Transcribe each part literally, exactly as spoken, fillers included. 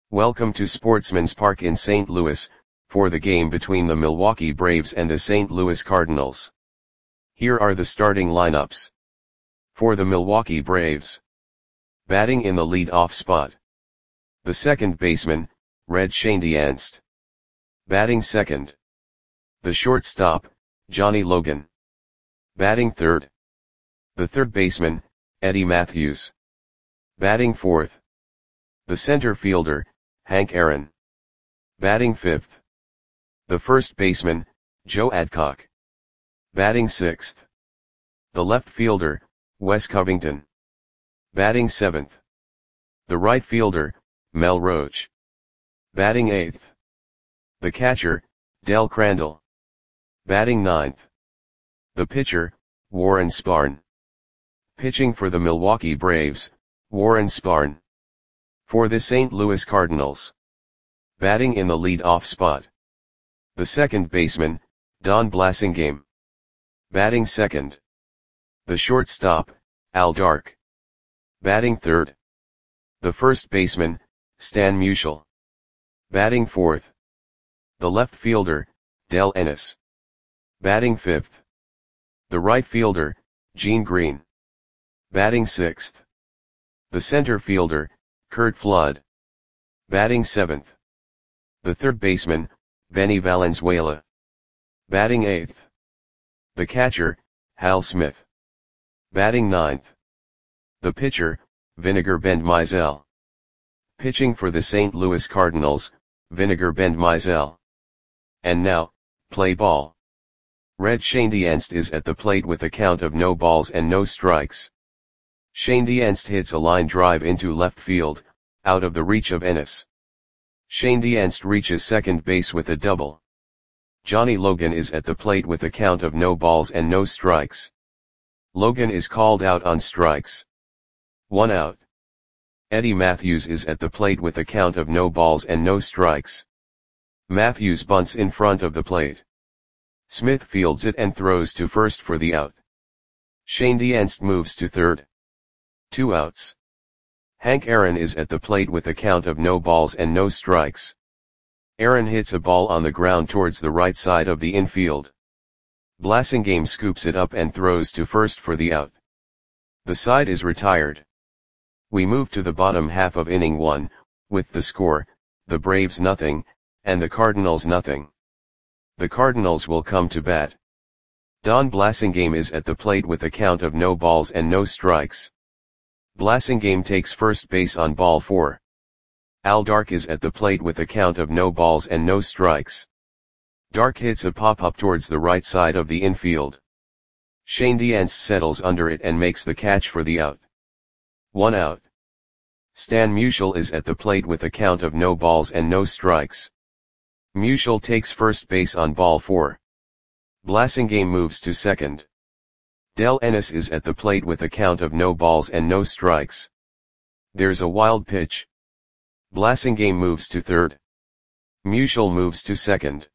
Welcome to Sportsman's Park in Saint Louis, for the game between the Milwaukee Braves and the Saint Louis Cardinals. Here are the starting lineups. For the Milwaukee Braves. Batting in the lead-off spot. The second baseman, Red Schoendienst. Batting second. The shortstop, Johnny Logan. Batting third. The third baseman, Eddie Mathews. Batting fourth. The center fielder, Hank Aaron. Batting fifth. The first baseman, Joe Adcock. Batting sixth. The left fielder, Wes Covington. Batting seventh. The right fielder, Mel Roach. Batting eighth. The catcher, Del Crandall. Batting ninth. The pitcher, Warren Spahn. Pitching for the Milwaukee Braves, Warren Spahn. For the Saint Louis Cardinals. Batting in the lead-off spot. The second baseman, Don Blasingame. Batting second. The shortstop, Al Dark. Batting third. The first baseman, Stan Musial. Batting fourth. The left fielder, Del Ennis. Batting fifth. The right fielder, Gene Green. Batting sixth. The center fielder, Curt Flood. Batting seventh. The third baseman, Benny Valenzuela. Batting eighth. The catcher, Hal Smith. Batting ninth. The pitcher, Vinegar Bend Mizell. Pitching for the Saint Louis Cardinals, Vinegar Bend Mizell. And now, play ball. Red Schoendienst is at the plate with a count of no balls and no strikes. Schoendienst hits a line drive into left field, out of the reach of Ennis. Schoendienst reaches second base with a double. Johnny Logan is at the plate with a count of no balls and no strikes. Logan is called out on strikes. One out. Eddie Mathews is at the plate with a count of no balls and no strikes. Mathews bunts in front of the plate. Smith fields it and throws to first for the out. Schoendienst moves to third. Two outs. Hank Aaron is at the plate with a count of no balls and no strikes. Aaron hits a ball on the ground towards the right side of the infield. Blasingame scoops it up and throws to first for the out. The side is retired. We move to the bottom half of inning one, with the score, the Braves nothing, and the Cardinals nothing. The Cardinals will come to bat. Don Blasingame is at the plate with a count of no balls and no strikes. Blasingame takes first base on ball four. Al Dark is at the plate with a count of no balls and no strikes. Dark hits a pop-up towards the right side of the infield. Schoendienst settles under it and makes the catch for the out. One out. Stan Musial is at the plate with a count of no balls and no strikes. Musial takes first base on ball four. Blasingame moves to second. Del Ennis is at the plate with a count of no balls and no strikes. There's a wild pitch. Blasingame moves to third. Musial moves to second.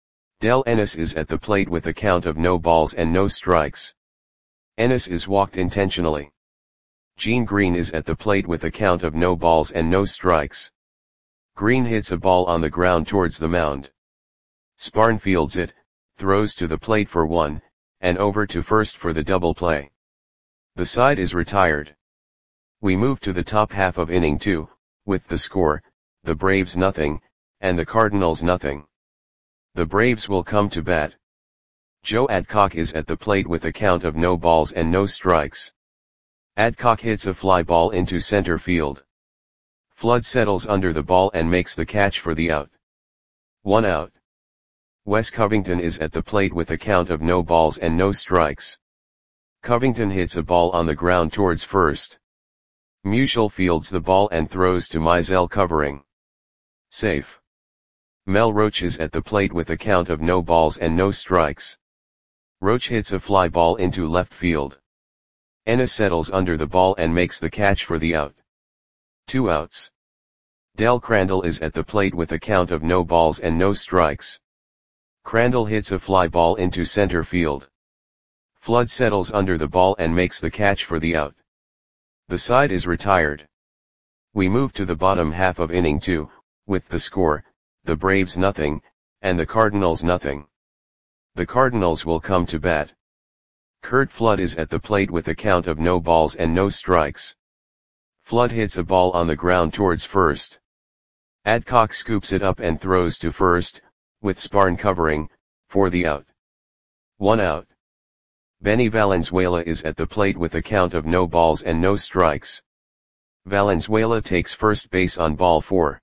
Del Ennis is at the plate with a count of no balls and no strikes. Ennis is walked intentionally. Gene Green is at the plate with a count of no balls and no strikes. Green hits a ball on the ground towards the mound. Spahn fields it, throws to the plate for one, and over to first for the double play. The side is retired. We move to the top half of inning two, with the score, the Braves nothing, and the Cardinals nothing. The Braves will come to bat. Joe Adcock is at the plate with a count of no balls and no strikes. Adcock hits a fly ball into center field. Flood settles under the ball and makes the catch for the out. One out. Wes Covington is at the plate with a count of no balls and no strikes. Covington hits a ball on the ground towards first. Musial fields the ball and throws to Mizell covering. Safe. Mel Roach is at the plate with a count of no balls and no strikes. Roach hits a fly ball into left field. Ennis settles under the ball and makes the catch for the out. Two outs. Del Crandall is at the plate with a count of no balls and no strikes. Crandall hits a fly ball into center field. Flood settles under the ball and makes the catch for the out. The side is retired. We move to the bottom half of inning two, with the score, the Braves nothing, and the Cardinals nothing. The Cardinals will come to bat. Curt Flood is at the plate with a count of no balls and no strikes. Flood hits a ball on the ground towards first. Adcock scoops it up and throws to first, with Sparn covering, for the out. One out. Benny Valenzuela is at the plate with a count of no balls and no strikes. Valenzuela takes first base on ball four.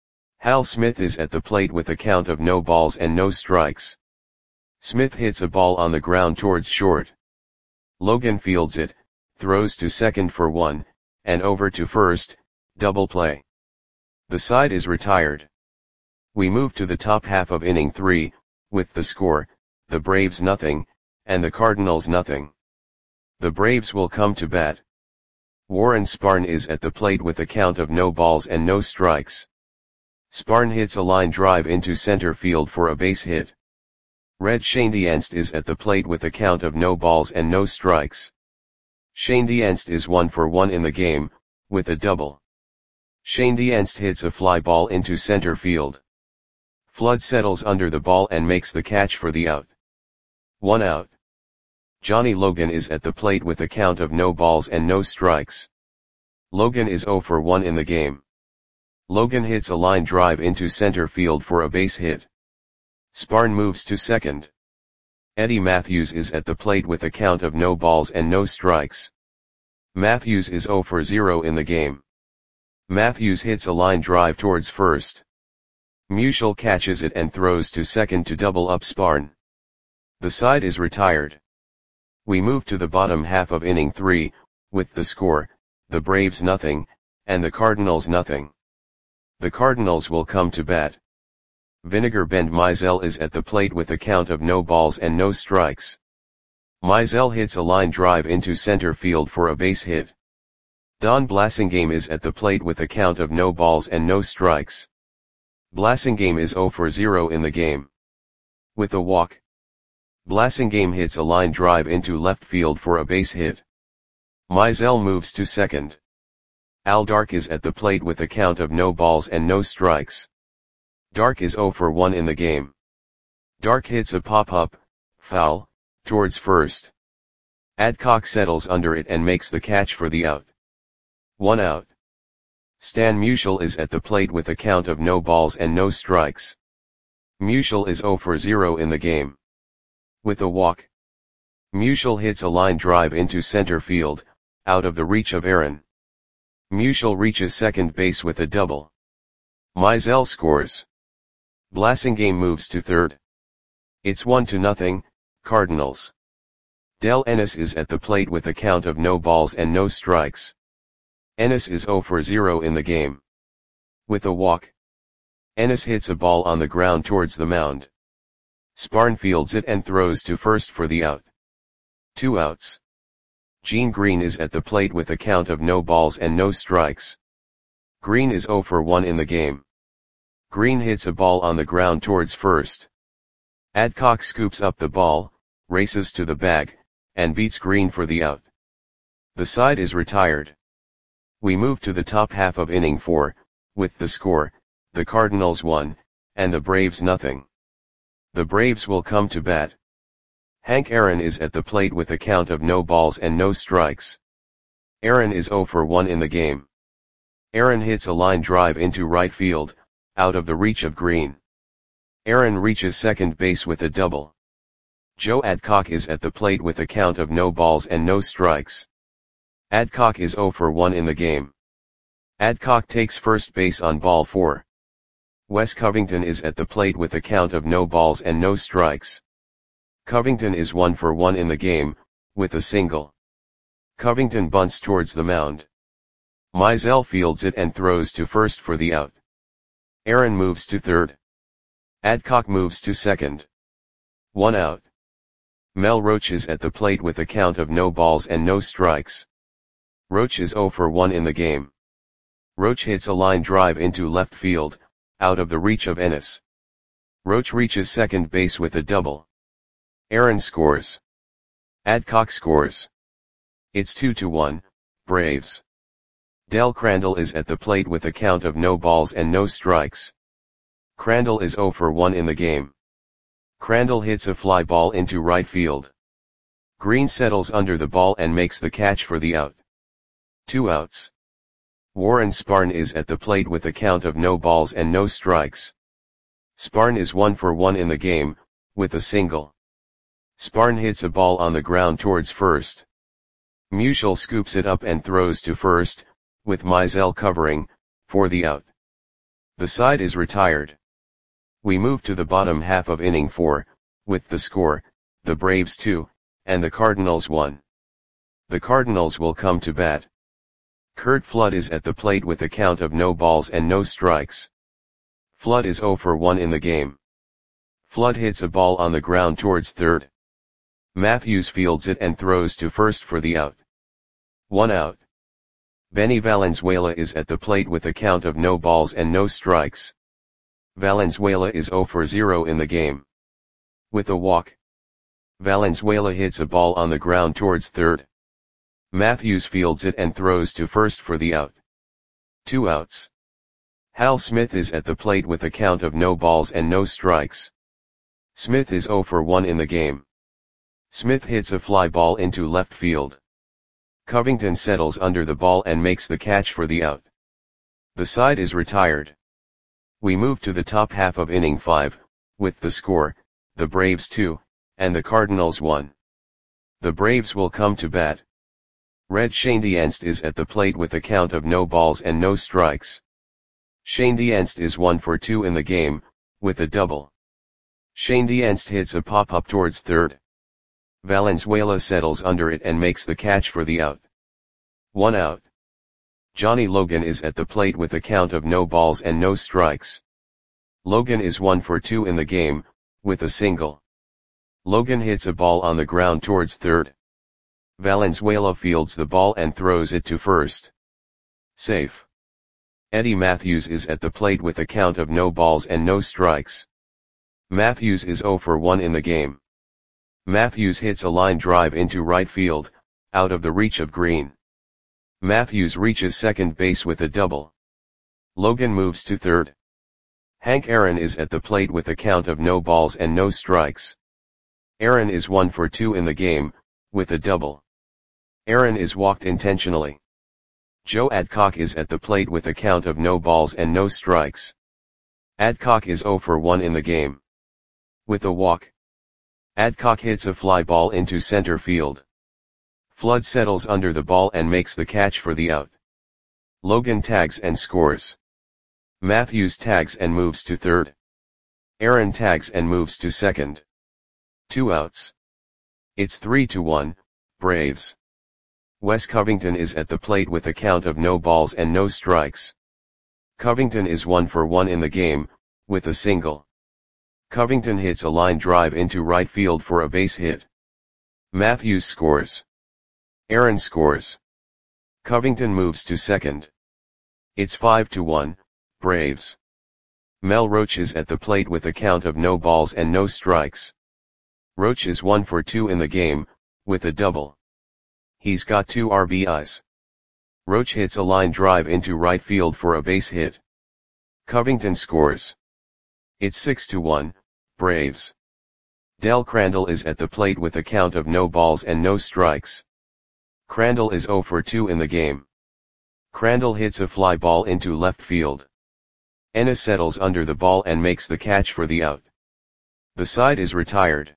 Hal Smith is at the plate with a count of no balls and no strikes. Smith hits a ball on the ground towards short. Logan fields it, throws to second for one, and over to first, double play. The side is retired. We move to the top half of inning three, with the score, the Braves nothing, and the Cardinals nothing. The Braves will come to bat. Warren Sparn is at the plate with a count of no balls and no strikes. Sparn hits a line drive into center field for a base hit. Red Schoendienst is at the plate with a count of no balls and no strikes. Schoendienst is one for one in the game, with a double. Schoendienst hits a fly ball into center field. Flood settles under the ball and makes the catch for the out. One out. Johnny Logan is at the plate with a count of no balls and no strikes. Logan is zero for one in the game. Logan hits a line drive into center field for a base hit. Sparn moves to second. Eddie Matthews is at the plate with a count of no balls and no strikes. Matthews is zero for zero in the game. Matthews hits a line drive towards first. Musial catches it and throws to second to double up Sparn. The side is retired. We move to the bottom half of inning three, with the score, the Braves nothing, and the Cardinals nothing. The Cardinals will come to bat. Vinegar Bend Mizell is at the plate with a count of no balls and no strikes. Mizell hits a line drive into center field for a base hit. Don Blasingame is at the plate with a count of no balls and no strikes. Blasingame is zero for zero in the game. With a walk. Blasingame hits a line drive into left field for a base hit. Mizell moves to second. Al Dark is at the plate with a count of no balls and no strikes. Dark is zero for one in the game. Dark hits a pop-up, foul, towards first. Adcock settles under it and makes the catch for the out. One out. Stan Musial is at the plate with a count of no balls and no strikes. Musial is zero for zero in the game. With a walk. Musial hits a line drive into center field, out of the reach of Aaron. Musial reaches second base with a double. Mizell scores. Blasingame moves to third. It's one to nothing, Cardinals. Del Ennis is at the plate with a count of no balls and no strikes. Ennis is zero for zero in the game. With a walk. Ennis hits a ball on the ground towards the mound. Sparn fields it and throws to first for the out. Two outs. Gene Green is at the plate with a count of no balls and no strikes. Green is zero for one in the game. Green hits a ball on the ground towards first. Adcock scoops up the ball, races to the bag, and beats Green for the out. The side is retired. We move to the top half of inning four, with the score, the Cardinals one, and the Braves nothing. The Braves will come to bat. Hank Aaron is at the plate with a count of no balls and no strikes. Aaron is zero for one in the game. Aaron hits a line drive into right field, out of the reach of Green. Aaron reaches second base with a double. Joe Adcock is at the plate with a count of no balls and no strikes. Adcock is zero for one in the game. Adcock takes first base on ball four. Wes Covington is at the plate with a count of no balls and no strikes. Covington is one for one in the game, with a single. Covington bunts towards the mound. Mizell fields it and throws to first for the out. Aaron moves to third. Adcock moves to second. One out. Mel Roach is at the plate with a count of no balls and no strikes. Roach is zero for one in the game. Roach hits a line drive into left field, out of the reach of Ennis. Roach reaches second base with a double. Aaron scores. Adcock scores. It's two to one, Braves. Del Crandall is at the plate with a count of no balls and no strikes. Crandall is zero for one in the game. Crandall hits a fly ball into right field. Green settles under the ball and makes the catch for the out. Two outs. Warren Sparn is at the plate with a count of no balls and no strikes. Sparn is one for one in the game, with a single. Sparn hits a ball on the ground towards first. Musial scoops it up and throws to first, with Mizell covering, for the out. The side is retired. We move to the bottom half of inning four, with the score, the Braves two, and the Cardinals one. The Cardinals will come to bat. Curt Flood is at the plate with a count of no balls and no strikes. Flood is zero for one in the game. Flood hits a ball on the ground towards third. Matthews fields it and throws to first for the out. One out. Benny Valenzuela is at the plate with a count of no balls and no strikes. Valenzuela is zero for zero in the game. With a walk. Valenzuela hits a ball on the ground towards third. Matthews fields it and throws to first for the out. Two outs. Hal Smith is at the plate with a count of no balls and no strikes. Smith is zero for one in the game. Smith hits a fly ball into left field. Covington settles under the ball and makes the catch for the out. The side is retired. We move to the top half of inning five, with the score, the Braves two, and the Cardinals one. The Braves will come to bat. Red Schoendienst is at the plate with a count of no balls and no strikes. Schoendienst is one for two in the game, with a double. Schoendienst hits a pop-up towards third. Valenzuela settles under it and makes the catch for the out. One out. Johnny Logan is at the plate with a count of no balls and no strikes. Logan is one for two in the game, with a single. Logan hits a ball on the ground towards third. Valenzuela fields the ball and throws it to first. Safe. Eddie Matthews is at the plate with a count of no balls and no strikes. Matthews is zero for one in the game. Matthews hits a line drive into right field, out of the reach of Green. Matthews reaches second base with a double. Logan moves to third. Hank Aaron is at the plate with a count of no balls and no strikes. Aaron is one for two in the game, with a double. Aaron is walked intentionally. Joe Adcock is at the plate with a count of no balls and no strikes. Adcock is zero for one in the game. With a walk. Adcock hits a fly ball into center field. Flood settles under the ball and makes the catch for the out. Logan tags and scores. Matthews tags and moves to third. Aaron tags and moves to second. Two outs. It's three to one, Braves. Wes Covington is at the plate with a count of no balls and no strikes. Covington is one for one in the game, with a single. Covington hits a line drive into right field for a base hit. Matthews scores. Aaron scores. Covington moves to second. It's five to one, Braves. Mel Roach is at the plate with a count of no balls and no strikes. Roach is one for two in the game, with a double. He's got two R B Is. Roach hits a line drive into right field for a base hit. Covington scores. It's six to one, Braves. Del Crandall is at the plate with a count of no balls and no strikes. Crandall is zero for two in the game. Crandall hits a fly ball into left field. Ennis settles under the ball and makes the catch for the out. The side is retired.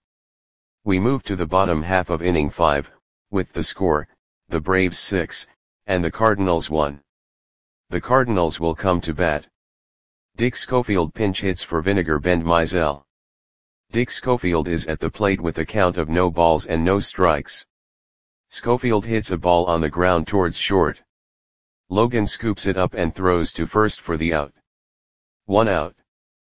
We move to the bottom half of inning five, with the score, the Braves six, and the Cardinals one. The Cardinals will come to bat. Dick Schofield pinch hits for Vinegar Bend Mizell. Dick Schofield is at the plate with a count of no balls and no strikes. Schofield hits a ball on the ground towards short. Logan scoops it up and throws to first for the out. One out.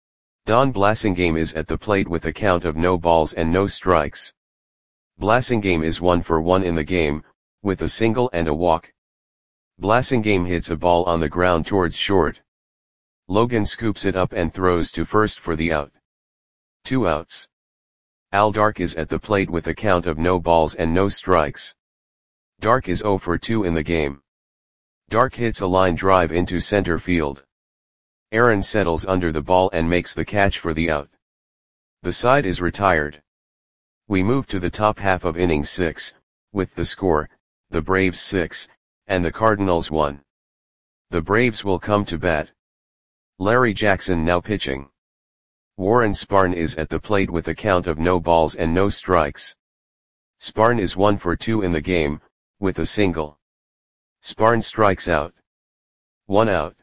Don Blasingame is at the plate with a count of no balls and no strikes. Blasingame is one for one in the game, with a single and a walk. Blasingame hits a ball on the ground towards short. Logan scoops it up and throws to first for the out. Two outs. Al Dark is at the plate with a count of no balls and no strikes. Dark is zero for two in the game. Dark hits a line drive into center field. Aaron settles under the ball and makes the catch for the out. The side is retired. We move to the top half of inning six, with the score, the Braves six, and the Cardinals one. The Braves will come to bat. Larry Jackson now pitching. Warren Spahn is at the plate with a count of no balls and no strikes. Spahn is one for two in the game, with a single. Spahn strikes out. One out.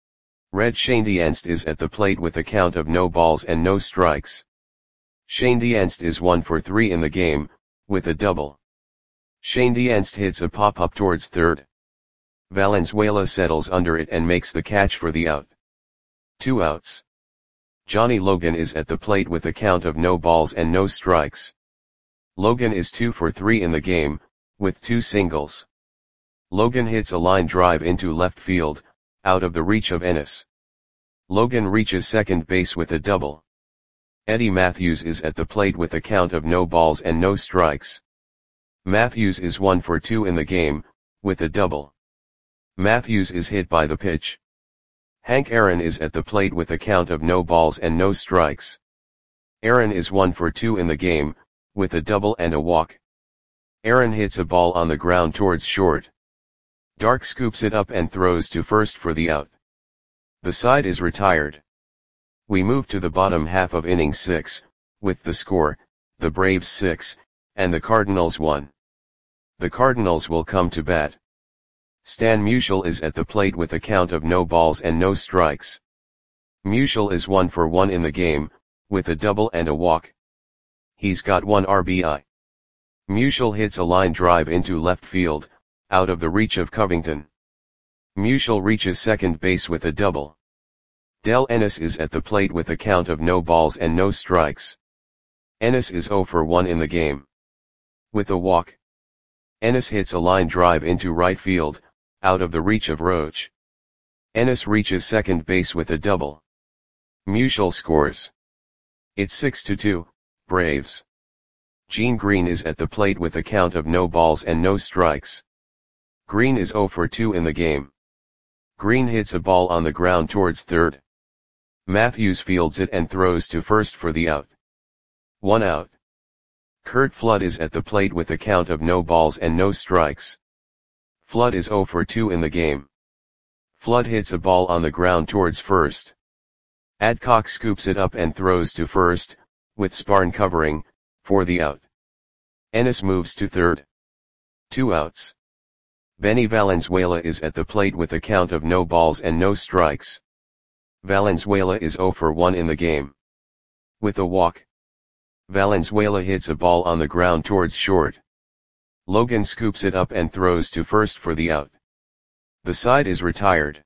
Red Schoendienst is at the plate with a count of no balls and no strikes. Schoendienst is one for three in the game, with a double. Schoendienst hits a pop-up towards third. Valenzuela settles under it and makes the catch for the out. Two outs. Johnny Logan is at the plate with a count of no balls and no strikes. Logan is two for three in the game, with two singles. Logan hits a line drive into left field, out of the reach of Ennis. Logan reaches second base with a double. Eddie Matthews is at the plate with a count of no balls and no strikes. Matthews is one for two in the game, with a double. Matthews is hit by the pitch. Hank Aaron is at the plate with a count of no balls and no strikes. Aaron is one for two in the game, with a double and a walk. Aaron hits a ball on the ground towards short. Dark scoops it up and throws to first for the out. The side is retired. We move to the bottom half of inning six, with the score, the Braves six, and the Cardinals one. The Cardinals will come to bat. Stan Musial is at the plate with a count of no balls and no strikes. Musial is one for one in the game, with a double and a walk. He's got one R B I. Musial hits a line drive into left field, out of the reach of Covington. Musial reaches second base with a double. Del Ennis is at the plate with a count of no balls and no strikes. Ennis is zero for one in the game. With a walk. Ennis hits a line drive into right field, out of the reach of Roach. Ennis reaches second base with a double. Musial scores. It's six to two, Braves. Gene Green is at the plate with a count of no balls and no strikes. Green is zero for two in the game. Green hits a ball on the ground towards third. Matthews fields it and throws to first for the out. One out. Curt Flood is at the plate with a count of no balls and no strikes. Flood is zero for two in the game. Flood hits a ball on the ground towards first. Adcock scoops it up and throws to first, with Spahn covering, for the out. Ennis moves to third. Two outs. Benny Valenzuela is at the plate with a count of no balls and no strikes. Valenzuela is zero for one in the game. With a walk. Valenzuela hits a ball on the ground towards short. Logan scoops it up and throws to first for the out. The side is retired.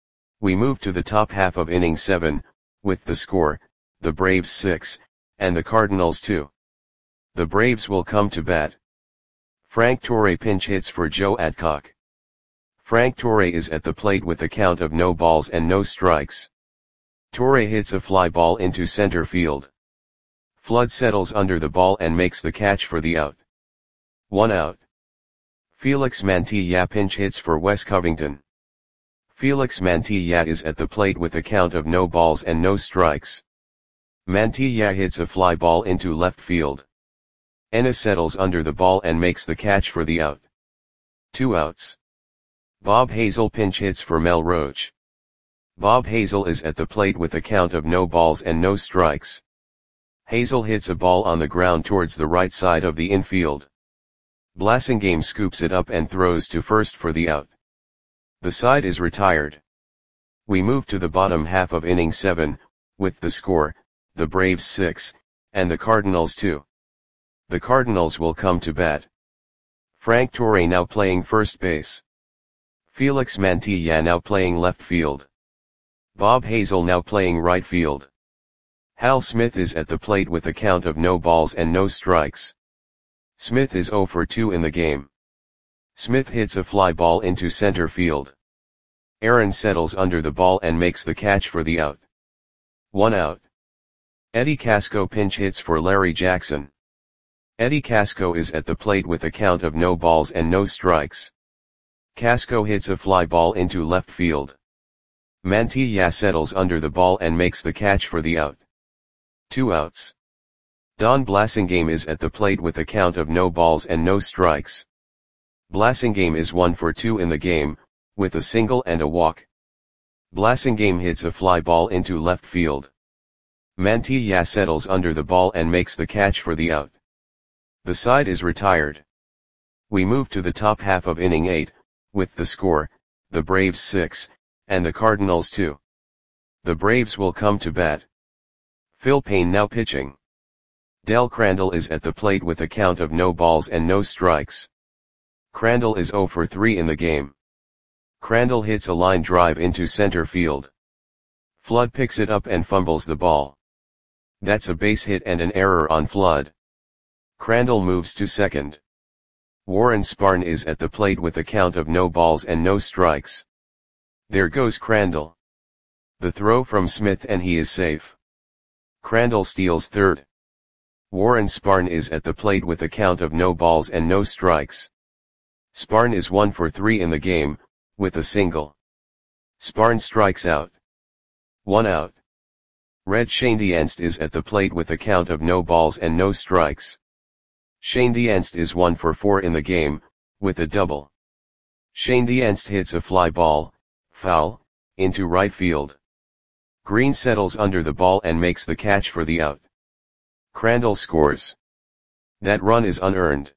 We move to the top half of inning seven, with the score, the Braves six, and the Cardinals two. The Braves will come to bat. Frank Torre pinch hits for Joe Adcock. Frank Torre is at the plate with a count of no balls and no strikes. Torre hits a fly ball into center field. Flood settles under the ball and makes the catch for the out. One out. Felix Mantilla pinch hits for Wes Covington. Felix Mantilla is at the plate with a count of no balls and no strikes. Mantilla hits a fly ball into left field. Ennis settles under the ball and makes the catch for the out. Two outs. Bob Hazel pinch hits for Mel Roach. Bob Hazel is at the plate with a count of no balls and no strikes. Hazel hits a ball on the ground towards the right side of the infield. Blasingame scoops it up and throws to first for the out. The side is retired. We move to the bottom half of inning seven, with the score, the Braves six, and the Cardinals two. The Cardinals will come to bat. Frank Torre now playing first base. Felix Mantilla now playing left field. Bob Hazel now playing right field. Hal Smith is at the plate with a count of no balls and no strikes. Smith is zero for two in the game. Smith hits a fly ball into center field. Aaron settles under the ball and makes the catch for the out. One out. Eddie Casco pinch hits for Larry Jackson. Eddie Casco is at the plate with a count of no balls and no strikes. Casco hits a fly ball into left field. Mantilla settles under the ball and makes the catch for the out. Two outs. Don Blasingame is at the plate with a count of no balls and no strikes. Blasingame is one for two in the game, with a single and a walk. Blasingame hits a fly ball into left field. Mantilla settles under the ball and makes the catch for the out. The side is retired. We move to the top half of inning eight, with the score, the Braves six, and the Cardinals two. The Braves will come to bat. Phil Payne now pitching. Del Crandall is at the plate with a count of no balls and no strikes. Crandall is oh for three in the game. Crandall hits a line drive into center field. Flood picks it up and fumbles the ball. That's a base hit and an error on Flood. Crandall moves to second. Warren Spahn is at the plate with a count of no balls and no strikes. There goes Crandall. The throw from Smith and he is safe. Crandall steals third. Warren Spahn is at the plate with a count of no balls and no strikes. Spahn is one for three in the game, with a single. Spahn strikes out. One out. Red Schoendienst is at the plate with a count of no balls and no strikes. Schoendienst is one for four in the game, with a double. Schoendienst hits a fly ball, foul, into right field. Green settles under the ball and makes the catch for the out. Crandall scores. That run is unearned.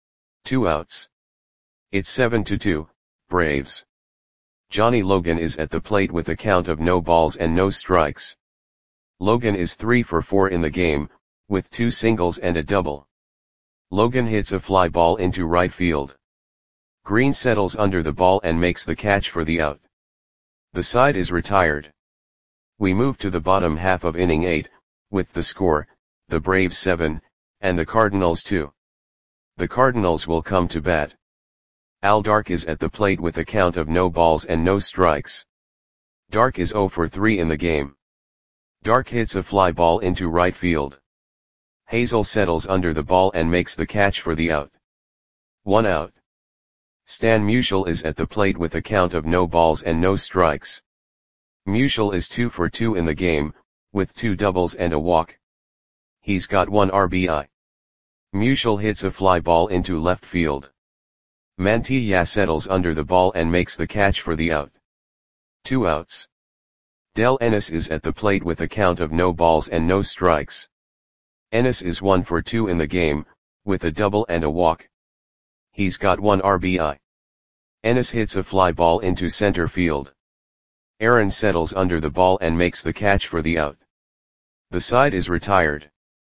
Two outs. It's seven to two, Braves. Johnny Logan is at the plate with a count of no balls and no strikes. Logan is three for four in the game, with two singles and a double. Logan hits a fly ball into right field. Green settles under the ball and makes the catch for the out. The side is retired. We move to the bottom half of inning eight, with the score, the Braves seven, and the Cardinals two. The Cardinals will come to bat. Al Dark is at the plate with a count of no balls and no strikes. Dark is oh for three in the game. Dark hits a fly ball into right field. Hazel settles under the ball and makes the catch for the out. One out. Stan Musial is at the plate with a count of no balls and no strikes. Musial is two for two in the game, with two doubles and a walk. He's got one R B I. Musial hits a fly ball into left field. Mantilla settles under the ball and makes the catch for the out. Two outs. Del Ennis is at the plate with a count of no balls and no strikes. Ennis is one for two in the game, with a double and a walk. He's got one R B I. Ennis hits a fly ball into center field. Aaron settles under the ball and makes the catch for the out. The side is retired.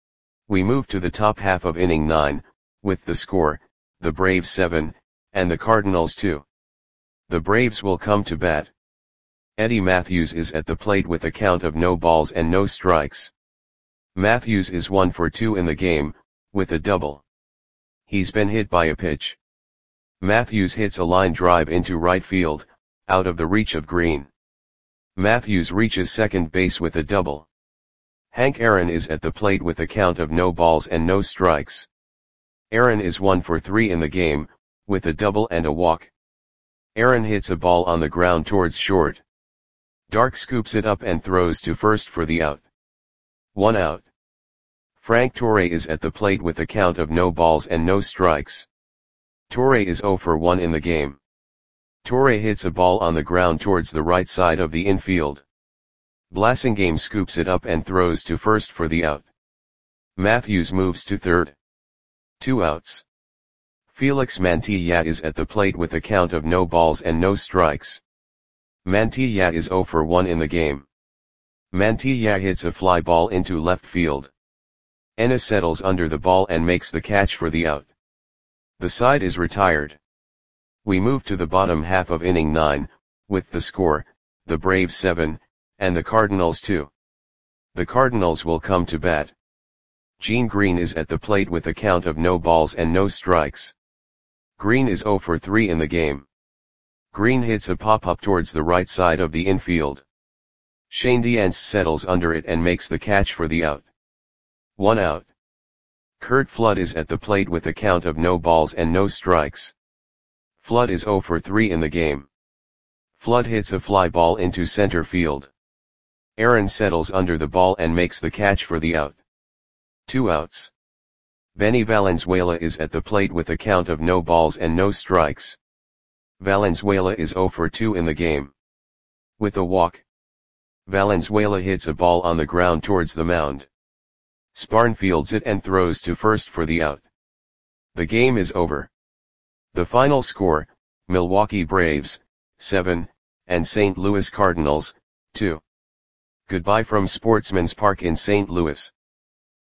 We move to the top half of inning nine, with the score, the Braves seven, and the Cardinals two. The Braves will come to bat. Eddie Matthews is at the plate with a count of no balls and no strikes. Matthews is one for two in the game, with a double. He's been hit by a pitch. Matthews hits a line drive into right field, out of the reach of Green. Matthews reaches second base with a double. Hank Aaron is at the plate with a count of no balls and no strikes. Aaron is one for three in the game, with a double and a walk. Aaron hits a ball on the ground towards short. Dark scoops it up and throws to first for the out. One out. Frank Torre is at the plate with a count of no balls and no strikes. Torre is oh for one in the game. Torre hits a ball on the ground towards the right side of the infield. Blasingame scoops it up and throws to first for the out. Matthews moves to third. Two outs. Felix Mantilla is at the plate with a count of no balls and no strikes. Mantilla is oh for one in the game. Mantilla hits a fly ball into left field. Ennis settles under the ball and makes the catch for the out. The side is retired. We move to the bottom half of inning nine, with the score, the Braves seven, and the Cardinals two. The Cardinals will come to bat. Gene Green is at the plate with a count of no balls and no strikes. Green is oh for three in the game. Green hits a pop-up towards the right side of the infield. Schoendienst settles under it and makes the catch for the out. One out. Curt Flood is at the plate with a count of no balls and no strikes. Flood is oh for three in the game. Flood hits a fly ball into center field. Aaron settles under the ball and makes the catch for the out. Two outs. Benny Valenzuela is at the plate with a count of no balls and no strikes. Valenzuela is zero for two in the game. With a walk, Valenzuela hits a ball on the ground towards the mound. Sparn fields it and throws to first for the out. The game is over. The final score, Milwaukee Braves, seven, and Saint Louis Cardinals, two. Goodbye from Sportsman's Park in Saint Louis.